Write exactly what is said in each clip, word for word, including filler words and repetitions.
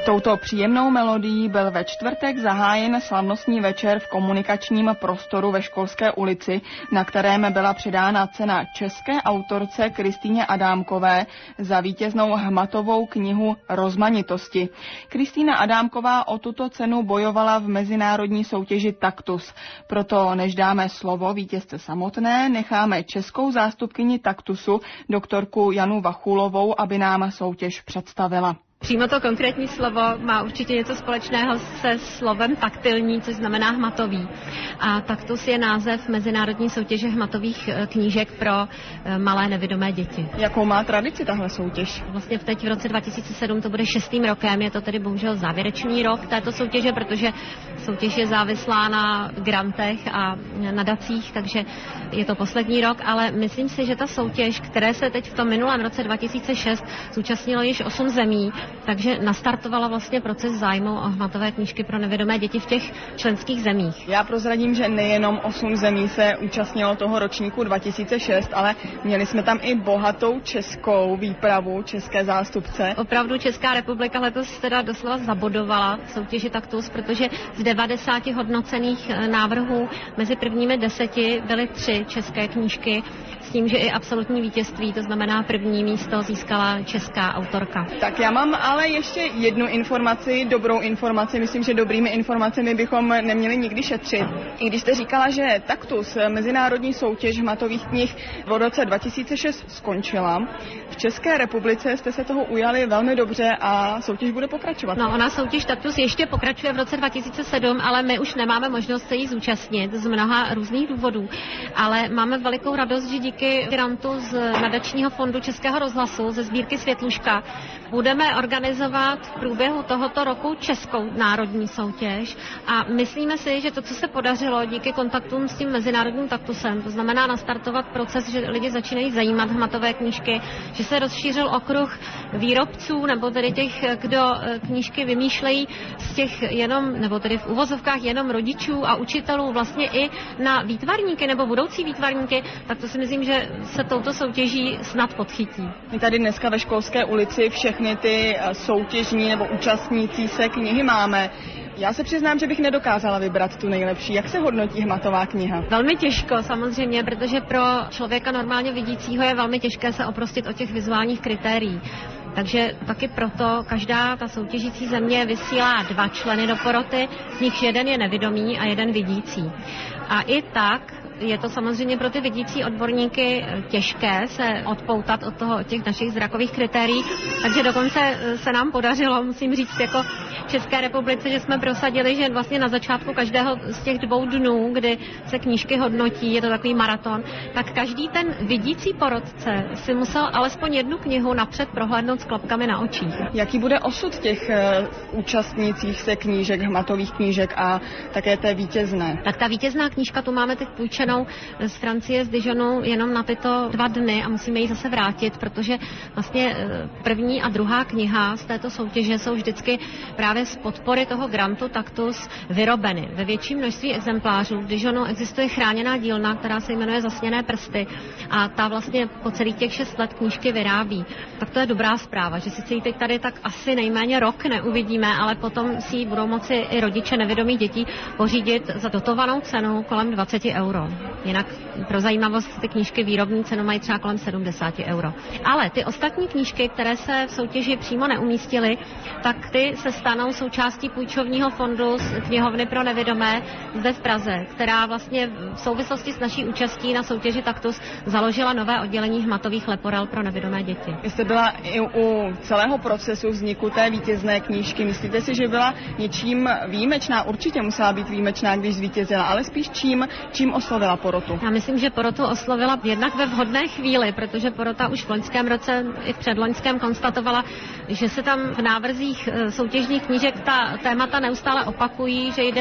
Touto příjemnou melodií byl ve čtvrtek zahájen slavnostní večer v komunikačním prostoru ve Školské ulici, na kterém byla předána cena české autorce Kristýně Adámkové za vítěznou hmatovou knihu Rozmanitosti. Kristýna Adámková o tuto cenu bojovala v mezinárodní soutěži Taktus. Proto než dáme slovo vítězce samotné, necháme českou zástupkyni Taktusu, doktorku Janu Vachulovou, aby nám soutěž představila. Přímo to konkrétní slovo má určitě něco společného se slovem taktilní, což znamená hmatový. A Taktus je název mezinárodní soutěže hmatových knížek pro malé nevidomé děti. Jakou má tradici tahle soutěž? Vlastně teď v roce dva tisíce sedm to bude šestým rokem, je to tedy bohužel závěrečný rok této soutěže, protože soutěž je závislá na grantech a nadacích, takže je to poslední rok, ale myslím si, že ta soutěž, které se teď v tom minulém roce dva tisíce šest zúčastnilo již osm zemí, takže nastartovala vlastně proces zájmu o hmatové knížky pro nevidomé děti v těch členských zemích. Já prozradím, že nejenom osm zemí se účastnilo toho ročníku dva tisíce šest, ale měli jsme tam i bohatou českou výpravu, české zástupce. Opravdu Česká republika letos teda doslova zabodovala v soutěži Taktus, protože z devadesáti hodnocených návrhů mezi prvními deseti byly tři české knížky, s tím, že i absolutní vítězství, to znamená první místo, získala česká autorka. Tak já mám ale ještě jednu informaci, dobrou informaci. Myslím, že dobrými informacemi bychom neměli nikdy šetřit. I když jste říkala, že Taktus, mezinárodní soutěž hmatových knih v roce dva tisíce šest skončila, v České republice jste se toho ujali velmi dobře a soutěž bude pokračovat. No, ona soutěž Taktus ještě pokračuje v roce dva tisíce sedm, ale my už nemáme možnost se jí zúčastnit z mnoha různých důvodů. Ale máme velikou radost, že díky grantu z nadačního fondu Českého rozhlasu ze sbírky Světluška budeme organizovat v průběhu tohoto roku českou národní soutěž a myslíme si, že to, co se podařilo díky kontaktům s tím mezinárodním Taktusem, to znamená nastartovat proces, že lidi začínají zajímat hmatové knížky, že se rozšířil okruh výrobců nebo tedy těch, kdo knížky vymýšlejí z těch jenom, nebo tedy v uvozovkách jenom rodičů a učitelů vlastně i na výtvarníky nebo budoucí výtvarníky, tak to si myslím, že se touto soutěží snad podchytí. My tady dneska ve Školské ulici všechny ty soutěžní nebo účastnící se knihy máme. Já se přiznám, že bych nedokázala vybrat tu nejlepší. Jak se hodnotí hmatová kniha? Velmi těžko samozřejmě, protože pro člověka normálně vidícího je velmi těžké se oprostit od těch vizuálních kritérií. Takže taky proto každá ta soutěžící země vysílá dva členy do poroty, z nich jeden je nevidomý a jeden vidící. A i tak je to samozřejmě pro ty vidící odborníky těžké se odpoutat od toho, od těch našich zrakových kritérií, takže dokonce se nám podařilo, musím říct, jako České republice, že jsme prosadili, že vlastně na začátku každého z těch dvou dnů, kdy se knížky hodnotí, je to takový maraton, tak každý ten vidící porotce si musel alespoň jednu knihu napřed prohlédnout s klapkami na očích. Jaký bude osud těch uh, účastnících se knížek, hmatových knížek a také té vítězné? Tak ta vítězná knížka tu máme teď půjčenou z Francie, z Dijonu jenom na tyto dva dny a musíme ji zase vrátit, protože vlastně první a druhá kniha z této soutěže jsou vždycky právě z podpory toho grantu Taktus vyrobeny ve větším množství exemplářů. V Dijonu existuje chráněná dílna, která se jmenuje Zasněné prsty a ta vlastně po celých těch šest let knížky vyrábí. Tak to je dobrá zpráva, že sice ji teď tady tak asi nejméně rok neuvidíme, ale potom si ji budou moci i rodiče nevědomých dětí pořídit za dotovanou cenu kolem dvacet euro. Jinak pro zajímavost ty knížky výrobní cenu mají třeba kolem sedmdesát euro. Ale ty ostatní knížky, které se v soutěži přímo neumístily, tak ty se stanou součástí půjčovního fondu z knihovny pro nevidomé zde v Praze, která vlastně v souvislosti s naší účastí na soutěži Taktus založila nové oddělení hmatových leporel pro nevidomé děti. Vy jste byla i u celého procesu vzniku té vítězné knížky. Myslíte si, že byla něčím výjimečná? Určitě musela být výjimečná, když zvítězila, ale spíš čím, čím oslovila porotu? Já myslím, že porotu oslovila jednak ve vhodné chvíli, protože porota už v loňském roce i v předloňském konstatovala, že se tam v návrzích soutěžních knížek ta témata neustále opakují, že jde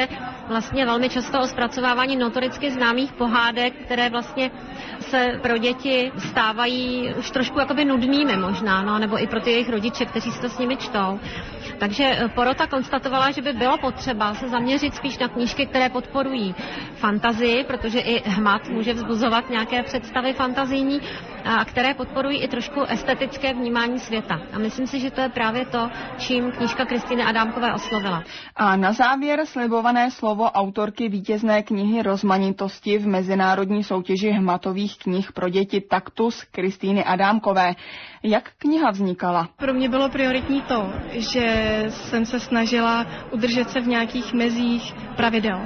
vlastně velmi často o zpracovávání notoricky známých pohádek, které vlastně se pro děti stávají už trošku jakoby nudnými možná, no, nebo i pro ty jejich rodiče, kteří si to s nimi čtou. Takže porota konstatovala, že by bylo potřeba se zaměřit spíš na knížky, které podporují fantazii, protože i hmat může vzbuzovat nějaké představy fantazijní, a které podporují i trošku estetické vnímání světa. A myslím si, že to je právě to, čím knížka Kristýny Adámkové oslovila. A na závěr slibované slovo autorky vítězné knihy Rozmanitosti v mezinárodní soutěži hmatových knih pro děti Taktus Kristýny Adámkové. Jak kniha vznikala? Pro mě bylo prioritní to, že jsem se snažila udržet se v nějakých mezích pravidel.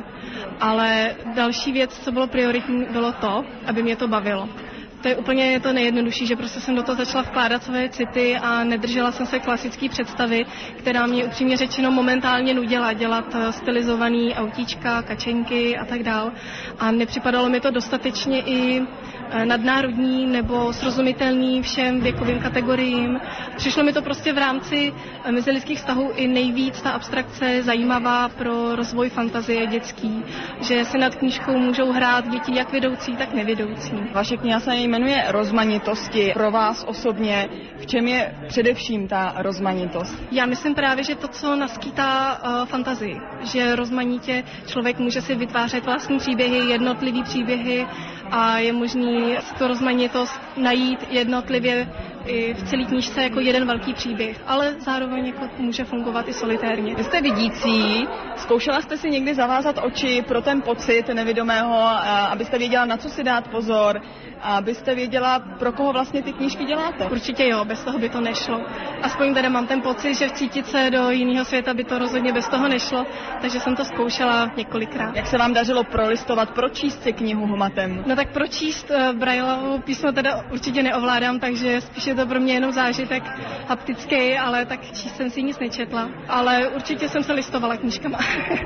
Ale další věc, co bylo prioritní, bylo to, aby mě to bavilo. To je úplně to nejjednodušší, že prostě jsem do toho začala vkládat své city a nedržela jsem se klasické představy, která mě upřímně řečeno momentálně nudila dělat stylizovaný autíčka, kačenky a tak dál. A nepřipadalo mi to dostatečně i nadnárodní nebo srozumitelný všem věkovým kategoriím. Přišlo mi to prostě v rámci mezilidských vztahů i nejvíc ta abstrakce zajímavá pro rozvoj fantazie dětský, že si nad knížkou můžou hrát děti jak vědoucí, tak nevědoucí. Vaše kniha se jmenuje Rozmanitosti. Pro vás osobně, v čem je především ta rozmanitost? Já myslím právě, že to, co naskýtá uh, fantazii, že rozmanitě člověk může si vytvářet vlastní příběhy, jednotlivý příběhy a je možný tu rozmanitost najít jednotlivě i v celé knížce jako jeden velký příběh, ale zároveň jako může fungovat i solitérně. Vy jste vidící, zkoušela jste si někdy zavázat oči pro ten pocit nevidomého, abyste věděla, na co si dát pozor, abyste věděla, pro koho vlastně ty knížky děláte? Určitě jo, bez toho by to nešlo. Aspoň tady mám ten pocit, že vcítit se do jiného světa by to rozhodně bez toho nešlo, takže jsem to zkoušela několikrát. Jak se vám dařilo prolistovat, pročíst si knihu hmatem? No tak pročíst uh, Braillovo písmo teda určitě neovládám, takže spíš je to pro mě jenom zážitek haptický, ale tak číst jsem si nic nečetla. Ale určitě jsem se listovala knížkama.